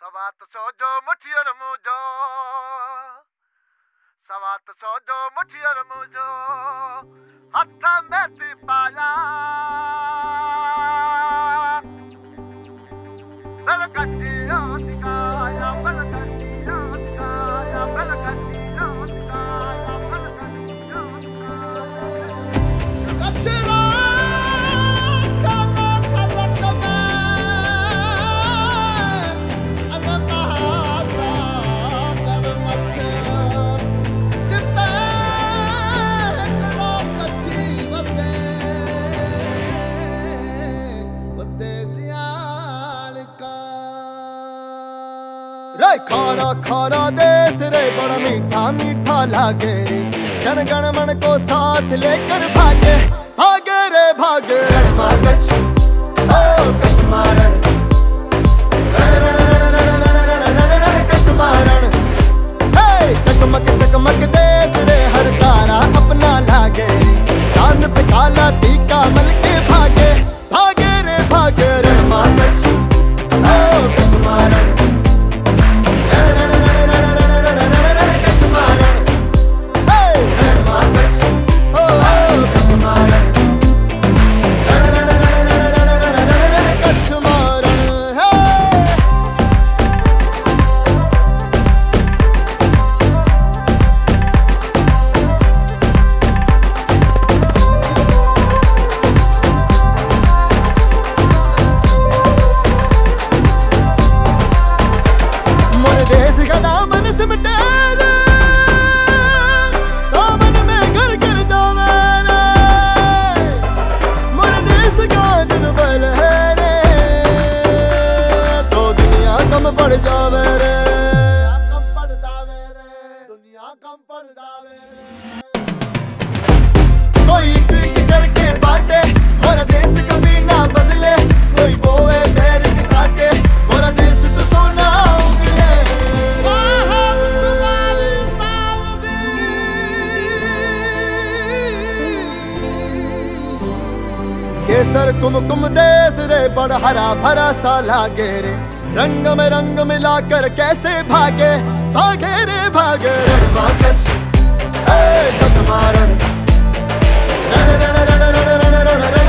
सवात सो जो मुठियर मुझो सवात सो जो मुठियर मुझो हथ में थी पाया बलकटिया दिखाया बलकटिया दिखाया बलकटिया दिखाया बलकटिया दिखाया कचरा काला काला कमा अलमहासा कर मच्छा जितना करो कच्ची बचे बते दियाल का रे खारा खारा देश रे बड़ा मीठा मीठा लागे रे जनगण मन को साथ लेकर भागे भागे रे भागे कच ओ कच मारण कच मारण हे चकमक चकमक देश रे हर तारा अपना लागे रे चांद पे काला टीका मल के भागे भागे रे भागे रणमा कच ओ कच मारण पड़ जावे रे कम पड़ जावे रे दुनिया कम पड़ जावे रे कोई ट्वीट करके बांटे मोरा देश कभी ना बदले कोई बोए पैर काटे मोरा देश तो सोना उगले साहब तुम्हारी सालबी केसर कुमकुम देश रे बड़ हरा भरा सा लागे रे रंग में रंग मिलाकर कैसे भागे भागे रे भागे कच मारण